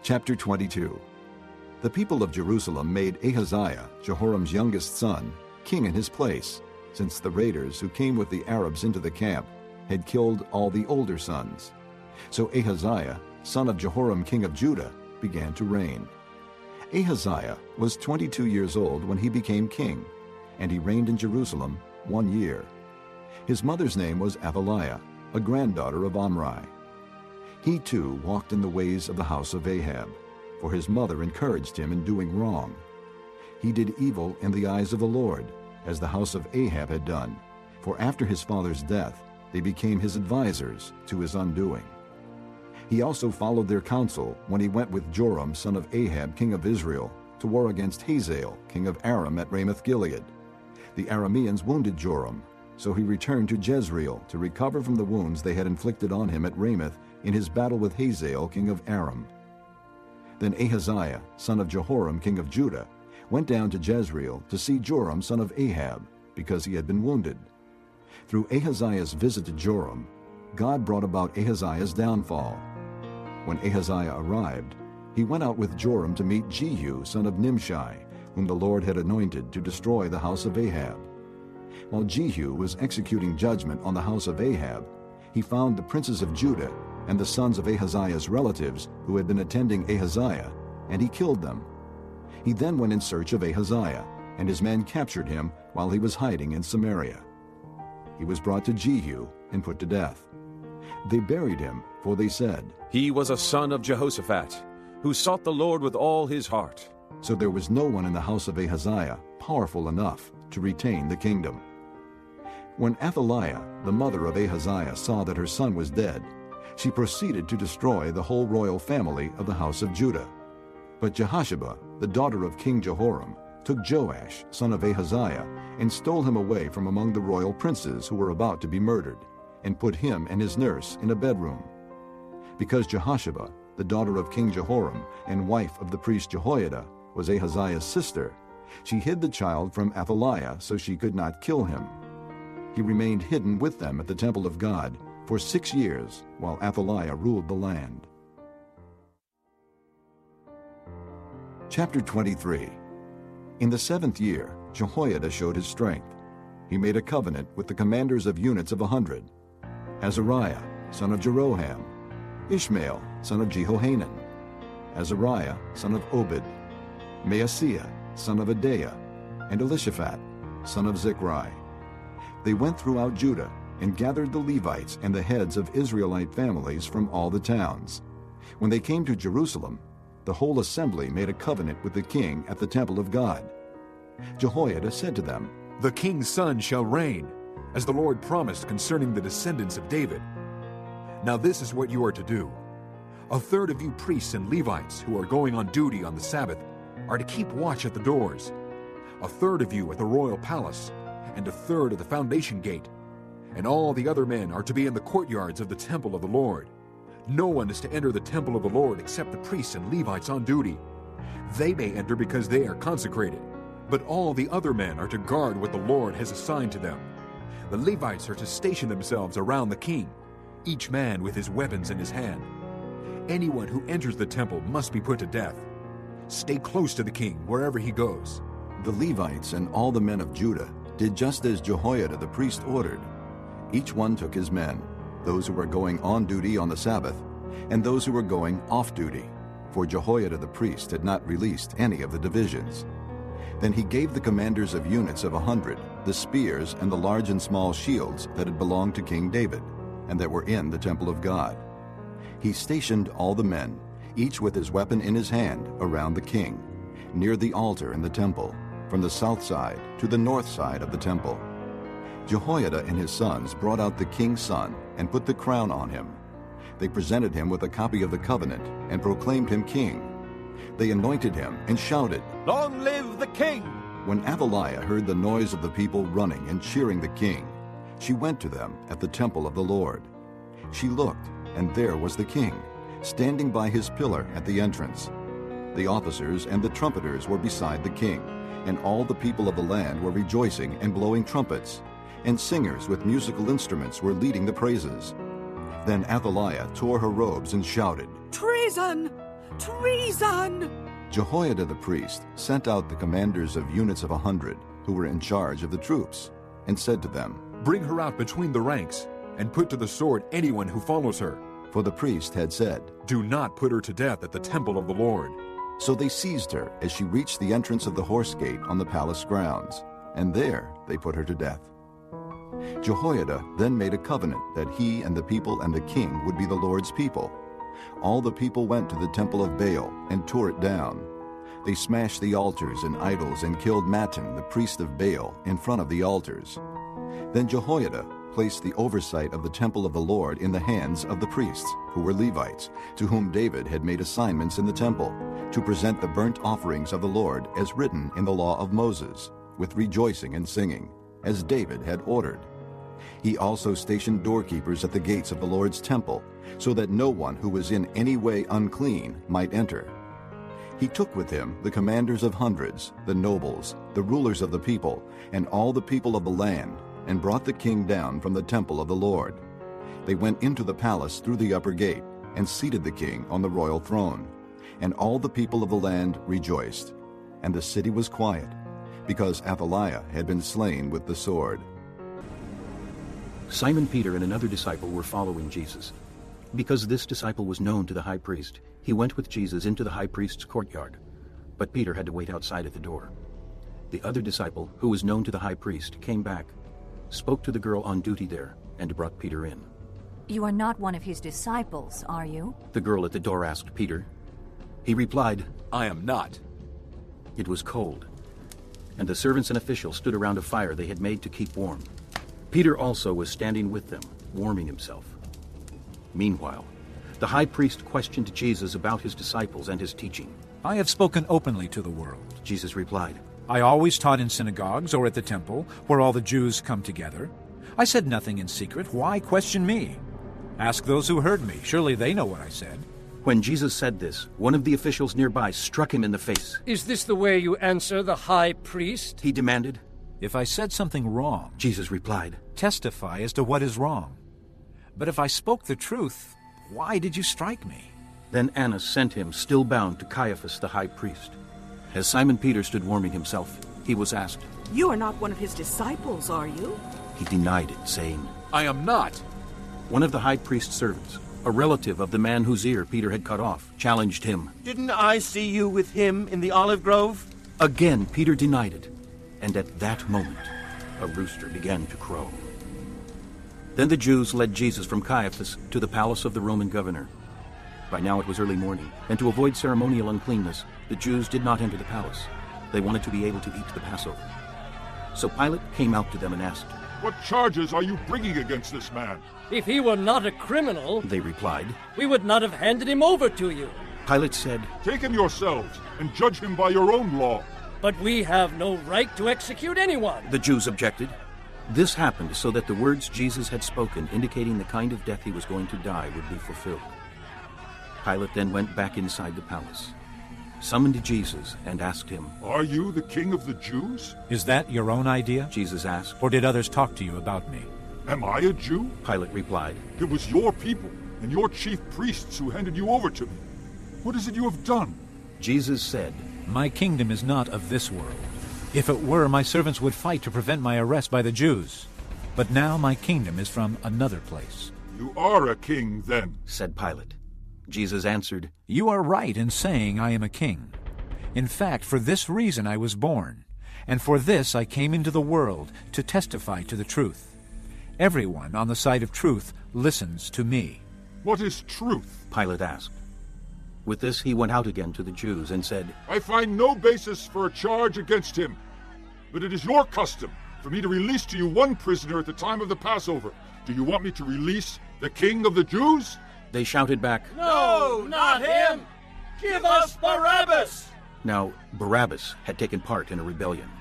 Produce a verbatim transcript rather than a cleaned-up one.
Chapter twenty-two. The people of Jerusalem made Ahaziah, Jehoram's youngest son, king in his place, since the raiders who came with the Arabs into the camp had killed all the older sons. So Ahaziah, son of Jehoram king of Judah, began to reign. Ahaziah was twenty-two years old when he became king, and he reigned in Jerusalem one year. His mother's name was Athaliah, a granddaughter of Omri. He too walked in the ways of the house of Ahab, for his mother encouraged him in doing wrong. He did evil in the eyes of the Lord, as the house of Ahab had done, for after his father's death they became his advisers to his undoing. He also followed their counsel when he went with Joram son of Ahab king of Israel to war against Hazael king of Aram at Ramoth-Gilead. The Arameans wounded Joram, so he returned to Jezreel to recover from the wounds they had inflicted on him at Ramoth in his battle with Hazael king of Aram. Then Ahaziah son of Jehoram king of Judah went down to Jezreel to see Joram son of Ahab, because he had been wounded. Through Ahaziah's visit to Joram, God brought about Ahaziah's downfall. When Ahaziah arrived, he went out with Joram to meet Jehu son of Nimshi, whom the Lord had anointed to destroy the house of Ahab. While Jehu was executing judgment on the house of Ahab, he found the princes of Judah and the sons of Ahaziah's relatives who had been attending Ahaziah, and he killed them. He then went in search of Ahaziah, and his men captured him while he was hiding in Samaria. He was brought to Jehu and put to death. They buried him, for they said, "He was a son of Jehoshaphat, who sought the Lord with all his heart." So there was no one in the house of Ahaziah powerful enough to retain the kingdom. When Athaliah, the mother of Ahaziah, saw that her son was dead, she proceeded to destroy the whole royal family of the house of Judah. But Jehosheba, the daughter of King Jehoram, took Joash, son of Ahaziah, and stole him away from among the royal princes who were about to be murdered, and put him and his nurse in a bedroom. Because Jehosheba, the daughter of King Jehoram and wife of the priest Jehoiada, was Ahaziah's sister, she hid the child from Athaliah so she could not kill him. He remained hidden with them at the temple of God for six years while Athaliah ruled the land. Chapter twenty-three. In the seventh year, Jehoiada showed his strength. He made a covenant with the commanders of units of a hundred: Azariah, son of Jeroham; Ishmael, son of Jehohanan; Azariah, son of Obed; Maaseiah, son of Adaiah; and Elishaphat, son of Zichri. They went throughout Judah and gathered the Levites and the heads of Israelite families from all the towns. When they came to Jerusalem, the whole assembly made a covenant with the king at the temple of God. Jehoiada said to them, "The king's son shall reign, as the Lord promised concerning the descendants of David. Now this is what you are to do. A third of you priests and Levites who are going on duty on the Sabbath are to keep watch at the doors, a third of you at the royal palace, and a third at the foundation gate. And all the other men are to be in the courtyards of the temple of the Lord. No one is to enter the temple of the Lord except the priests and Levites on duty. They may enter because they are consecrated, but all the other men are to guard what the Lord has assigned to them. The Levites are to station themselves around the king, each man with his weapons in his hand. Anyone who enters the temple must be put to death. Stay close to the king wherever he goes." The Levites and all the men of Judah did just as Jehoiada the priest ordered. Each one took his men, those who were going on duty on the Sabbath, and those who were going off duty, for Jehoiada the priest had not released any of the divisions. Then he gave the commanders of units of a hundred the spears and the large and small shields that had belonged to King David, and that were in the temple of God. He stationed all the men, each with his weapon in his hand, around the king, near the altar in the temple, from the south side to the north side of the temple. Jehoiada and his sons brought out the king's son and put the crown on him. They presented him with a copy of the covenant and proclaimed him king. They anointed him and shouted, "Long live the king!" When Athaliah heard the noise of the people running and cheering the king, she went to them at the temple of the Lord. She looked, and there was the king, standing by his pillar at the entrance. The officers and the trumpeters were beside the king, and all the people of the land were rejoicing and blowing trumpets, and singers with musical instruments were leading the praises. Then Athaliah tore her robes and shouted, "Treason! Treason! Jehoiada the priest sent out the commanders of units of a hundred who were in charge of the troops, and said to them, Bring her out between the ranks, and put to the sword anyone who follows her. For the priest had said, Do not put her to death at the temple of the Lord. So they seized her as she reached the entrance of the horse gate on the palace grounds, and there they put her to death. Jehoiada then made a covenant that he and the people and the king would be the Lord's people. All the people went to the temple of Baal and tore it down. They smashed the altars and idols and killed Mattan, the priest of Baal, in front of the altars. Then Jehoiada placed the oversight of the temple of the Lord in the hands of the priests, who were Levites, to whom David had made assignments in the temple, to present the burnt offerings of the Lord as written in the law of Moses, with rejoicing and singing, as David had ordered. He also stationed doorkeepers at the gates of the Lord's temple, so that no one who was in any way unclean might enter. He took with him the commanders of hundreds, the nobles, the rulers of the people, and all the people of the land, and brought the king down from the temple of the Lord. They went into the palace through the upper gate, and seated the king on the royal throne. And all the people of the land rejoiced. And the city was quiet, because Athaliah had been slain with the sword. Simon Peter and another disciple were following Jesus. Because this disciple was known to the high priest, he went with Jesus into the high priest's courtyard. But Peter had to wait outside at the door. The other disciple, who was known to the high priest, came back, spoke to the girl on duty there, and brought Peter in. You are not one of his disciples, are you? The girl at the door asked Peter. He replied, I am not. It was cold, and the servants and officials stood around a fire they had made to keep warm. Peter also was standing with them, warming himself. Meanwhile, the high priest questioned Jesus about his disciples and his teaching. I have spoken openly to the world. Jesus replied, I always taught in synagogues or at the temple, where all the Jews come together. I said nothing in secret. Why question me? Ask those who heard me. Surely they know what I said. When Jesus said this, one of the officials nearby struck him in the face. Is this the way you answer the high priest? He demanded. If I said something wrong, Jesus replied, testify as to what is wrong. But if I spoke the truth, why did you strike me? Then Annas sent him, still bound, to Caiaphas the high priest. As Simon Peter stood warming himself, he was asked, You are not one of his disciples, are you? He denied it, saying, I am not. One of the high priest's servants, a relative of the man whose ear Peter had cut off, challenged him. Didn't I see you with him in the olive grove? Again Peter denied it, and at that moment a rooster began to crow. Then the Jews led Jesus from Caiaphas to the palace of the Roman governor. By now it was early morning, and to avoid ceremonial uncleanness, the Jews did not enter the palace. They wanted to be able to eat the Passover. So Pilate came out to them and asked, What charges are you bringing against this man? If he were not a criminal, they replied, we would not have handed him over to you. Pilate said, Take him yourselves and judge him by your own law. But we have no right to execute anyone. The Jews objected. This happened so that the words Jesus had spoken, indicating the kind of death he was going to die, would be fulfilled. Pilate then went back inside the palace, summoned Jesus, and asked him, Are you the king of the Jews? Is that your own idea? Jesus asked. Or did others talk to you about me? Am I a Jew? Pilate replied, It was your people and your chief priests who handed you over to me. What is it you have done? Jesus said, My kingdom is not of this world. If it were, my servants would fight to prevent my arrest by the Jews. But now my kingdom is from another place. You are a king, then, said Pilate. Jesus answered, You are right in saying I am a king. In fact, for this reason I was born, and for this I came into the world, to testify to the truth. Everyone on the side of truth listens to me. What is truth? Pilate asked. With this he went out again to the Jews and said, I find no basis for a charge against him. But it is your custom for me to release to you one prisoner at the time of the Passover. Do you want me to release the king of the Jews? They shouted back, No, not him! Give us Barabbas! Now Barabbas had taken part in a rebellion.